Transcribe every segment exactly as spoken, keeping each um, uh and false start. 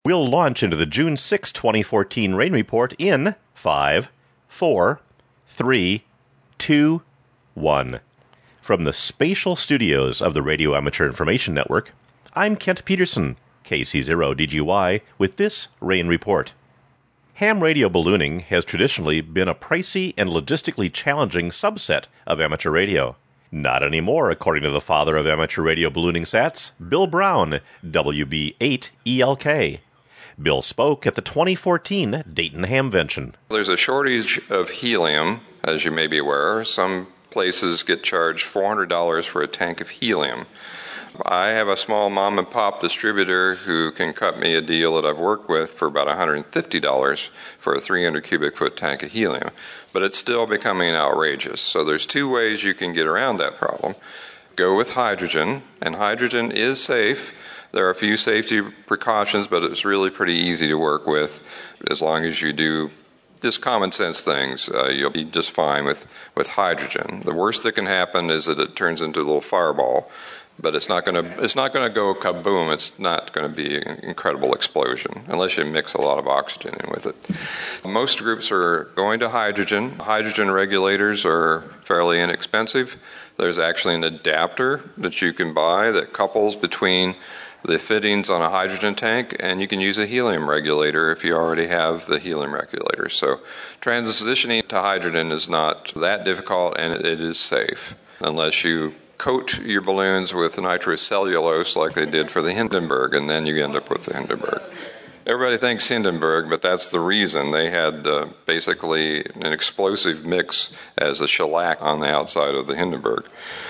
We'll launch into the June sixth, twenty fourteen rain report in five, four, three, two, one. From the spatial studios of the Radio Amateur Information Network, I'm Kent Peterson, K C zero D G Y, with this rain report. Ham radio ballooning has traditionally been a pricey and logistically challenging subset of amateur radio. Not anymore, according to the father of amateur radio ballooning sats, Bill Brown, W B eight E L K. Bill spoke at the twenty fourteen Dayton Hamvention. There's a shortage of helium, as you may be aware. Some places get charged four hundred dollars for a tank of helium. I have a small mom-and-pop distributor who can cut me a deal that I've worked with for about one hundred fifty dollars for a three hundred cubic foot tank of helium. But it's still becoming outrageous. So there's two ways you can get around that problem. Go with hydrogen, and hydrogen is safe. There are a few safety precautions, but it's really pretty easy to work with. As long as you do just common sense things, uh, you'll be just fine with, with hydrogen. The worst that can happen is that it turns into a little fireball, but it's not going to it's not going to go kaboom. It's not going to be an incredible explosion unless you mix a lot of oxygen in with it. Most groups are going to hydrogen. Hydrogen regulators are fairly inexpensive. There's actually an adapter that you can buy that couples between the fittings on a hydrogen tank, and you can use a helium regulator if you already have the helium regulator. So transitioning to hydrogen is not that difficult, and it is safe, unless you coat your balloons with nitrocellulose like they did for the Hindenburg, and then you end up with the Hindenburg. Everybody thinks Hindenburg, but that's the reason. They had uh, basically an explosive mix as a shellac on the outside of the Hindenburg.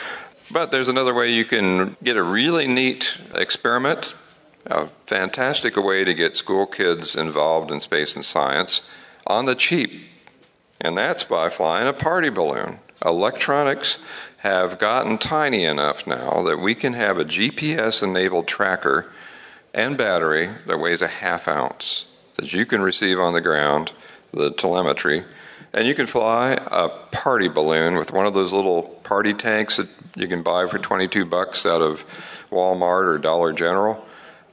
But there's another way you can get a really neat experiment, a fantastic way to get school kids involved in space and science on the cheap, and that's by flying a party balloon. Electronics have gotten tiny enough now that we can have a G P S-enabled tracker and battery that weighs a half ounce that you can receive on the ground, the telemetry, and you can fly a party balloon with one of those little party tanks that you can buy for twenty-two bucks out of Walmart or Dollar General,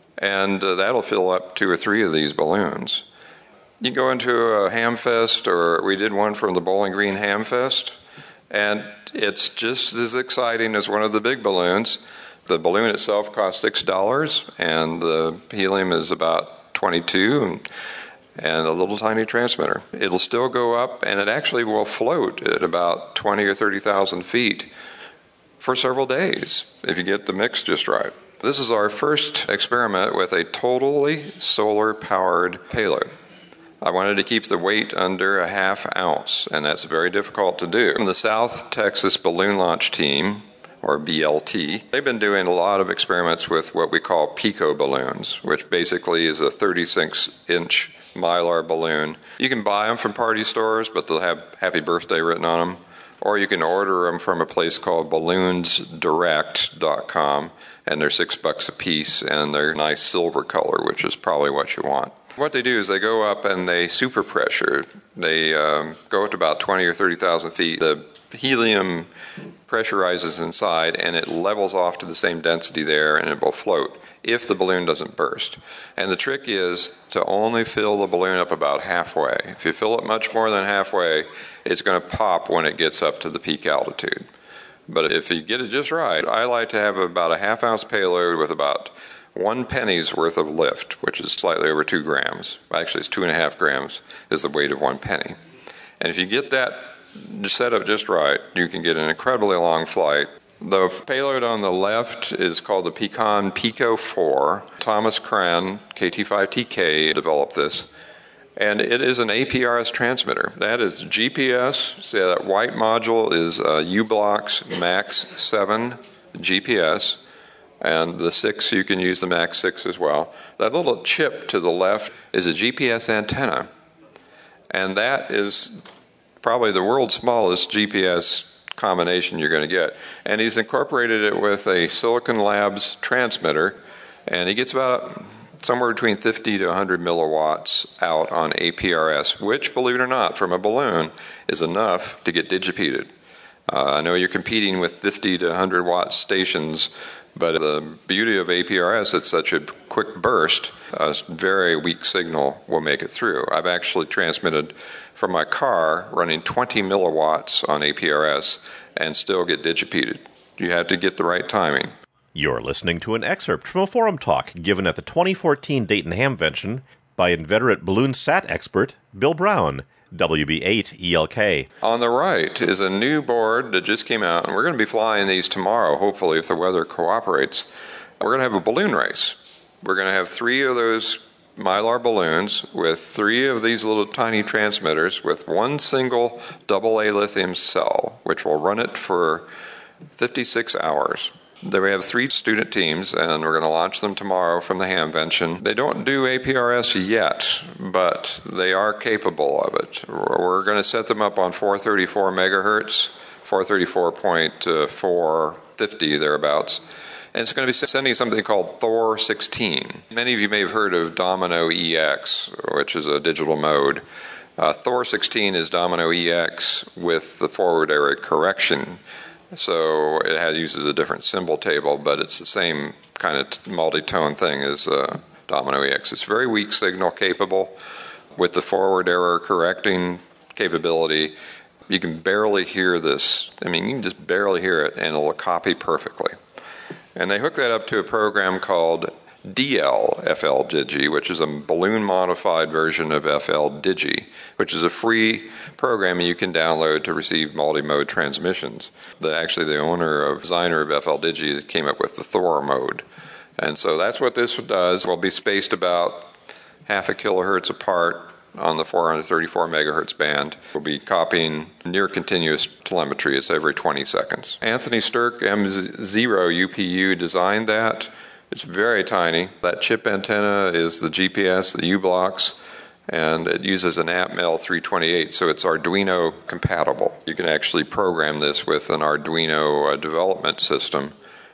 and uh, that'll fill up two or three of these balloons. You go into a ham fest, or we did one from the Bowling Green Ham Fest, and it's just as exciting as one of the big balloons. The balloon itself costs six dollars, and the helium is about twenty-two dollars, and and a little tiny transmitter. It'll still go up, and it actually will float at about twenty or thirty thousand feet for several days if you get the mix just right. This is our first experiment with a totally solar-powered payload. I wanted to keep the weight under a half ounce, and that's very difficult to do. The South Texas Balloon Launch Team, or B L T, they've been doing a lot of experiments with what we call pico balloons, which basically is a thirty-six inch Mylar balloon. You can buy them from party stores, but they'll have happy birthday written on them. Or you can order them from a place called balloons direct dot com, and they're six bucks a piece, and they're nice silver color, which is probably what you want. What they do is they go up and they super pressure. They um, go up to about twenty or thirty thousand feet. The helium pressurizes inside, and it levels off to the same density there, and it will float if the balloon doesn't burst. And the trick is to only fill the balloon up about halfway. If you fill it much more than halfway, it's going to pop when it gets up to the peak altitude. But if you get it just right, I like to have about a half ounce payload with about one penny's worth of lift, which is slightly over two grams. Actually, it's two and a half grams is the weight of one penny. And if you get that set up just right, you can get an incredibly long flight. The payload on the left is called the Pecan Pico four. Thomas Cran, K T five T K, developed this. And it is an A P R S transmitter. That is G P S. See, that white module is uh, U-Blox Max seven G P S. And the six, you can use the Max six as well. That little chip to the left is a G P S antenna. And that is probably the world's smallest G P S combination you're going to get. And he's incorporated it with a Silicon Labs transmitter, and he gets about somewhere between fifty to one hundred milliwatts out on A P R S, which, believe it or not, from a balloon is enough to get digipeated. Uh, I know you're competing with fifty to one hundred watt stations, But the beauty of A P R S, it's such a quick burst, a very weak signal will make it through. I've actually transmitted from my car running twenty milliwatts on A P R S and still get digipeated. You have to get the right timing. You're listening to an excerpt from a forum talk given at the twenty fourteen Dayton Hamvention by inveterate balloon sat expert Bill Brown, W B eight E L K. On the right is a new board that just came out, and we're going to be flying these tomorrow, hopefully, if the weather cooperates. We're going to have a balloon race. We're going to have three of those Mylar balloons with three of these little tiny transmitters with one single double A lithium cell, which will run it for fifty-six hours. Then we have three student teams, and we're going to launch them tomorrow from the Hamvention. They don't do A P R S yet, but they are capable of it. We're going to set them up on four thirty-four megahertz, four thirty-four point four fifty thereabouts. And it's going to be sending something called Thor sixteen. Many of you may have heard of Domino E X, which is a digital mode. Uh, Thor sixteen is Domino E X with the forward error correction. So it has, uses a different symbol table, but it's the same kind of multi-tone thing as uh, Domino E X. It's very weak signal capable with the forward error correcting capability. You can barely hear this. I mean, you can just barely hear it, and it'll copy perfectly. And they hook that up to a program called D L F L Digi, which is a balloon-modified version of F L Digi, which is a free program you can download to receive multi-mode transmissions. The, actually, the owner of designer of F L Digi came up with the Thor mode. And so that's what this does. We'll be spaced about half a kilohertz apart on the four thirty-four megahertz band. We'll be copying near continuous telemetry. It's every twenty seconds. Anthony Stirk, M zero U P U, designed that. It's very tiny. That chip antenna is the G P S, the U-blocks, and it uses an Atmel three twenty-eight, so it's Arduino compatible. You can actually program this with an Arduino uh, development system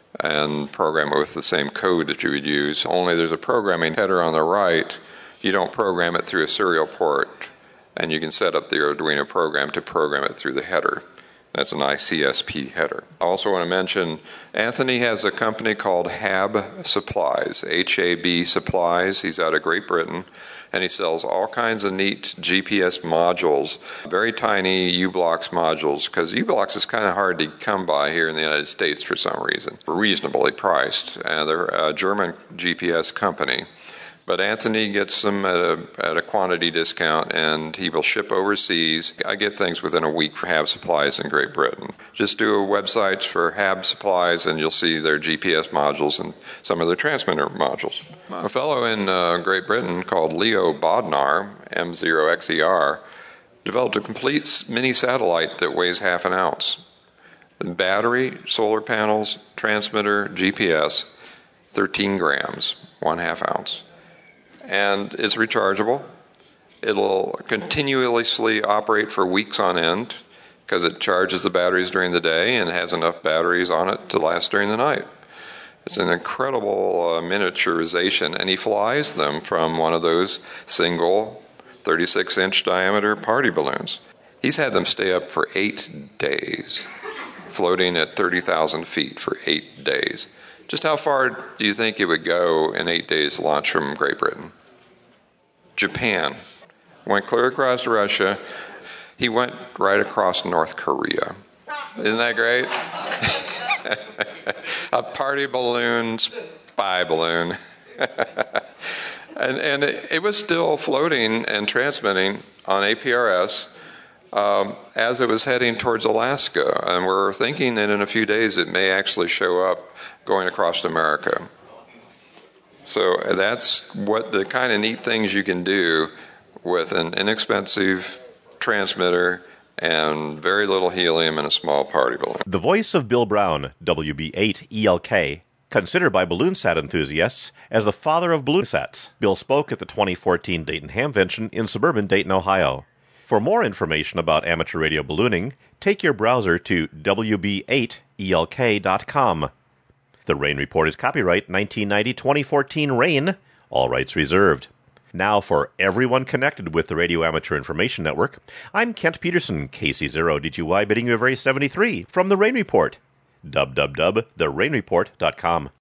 and program it with the same code that you would use, only there's a programming header on the right. You don't program it through a serial port, and you can set up the Arduino program to program it through the header. That's an I C S P header. I also want to mention Anthony has a company called Hab Supplies, H A B Supplies. He's out of Great Britain, and he sells all kinds of neat G P S modules, very tiny U-blocks modules, because U-blocks is kind of hard to come by here in the United States for some reason. Reasonably priced, and they're a German G P S company. But Anthony gets them at a, at a quantity discount, and he will ship overseas. I get things within a week for Hab Supplies in Great Britain. Just do a website for Hab Supplies, and you'll see their G P S modules and some of their transmitter modules. A fellow in uh, Great Britain called Leo Bodnar, M zero X E R, developed a complete mini satellite that weighs half an ounce. The battery, solar panels, transmitter, G P S, thirteen grams, one half ounce. And it's rechargeable. It'll continuously operate for weeks on end because it charges the batteries during the day and has enough batteries on it to last during the night. It's an incredible uh, miniaturization, and he flies them from one of those single thirty-six inch diameter party balloons. He's had them stay up for eight days, floating at thirty thousand feet for eight days. Just how far do you think it would go in eight days launch from Great Britain? Japan. Went clear across Russia. He went right across North Korea. Isn't that great? A party balloon, spy balloon. and and it, it was still floating and transmitting on A P R S Um, as it was heading towards Alaska, and we're thinking that in a few days it may actually show up going across America. So that's what the kind of neat things you can do with an inexpensive transmitter and very little helium in a small party balloon. The voice of Bill Brown, W B eight E L K, considered by balloon sat enthusiasts as the father of balloon sats. Bill spoke at the twenty fourteen Dayton Hamvention in suburban Dayton, Ohio. For more information about amateur radio ballooning, take your browser to W B eight E L K dot com. The Rain Report is copyright nineteen ninety to twenty fourteen Rain, all rights reserved. Now for everyone connected with the Radio Amateur Information Network, I'm Kent Peterson, K C zero D G Y, bidding you a very seventy-three from The Rain Report. w w w dot the rain report dot com.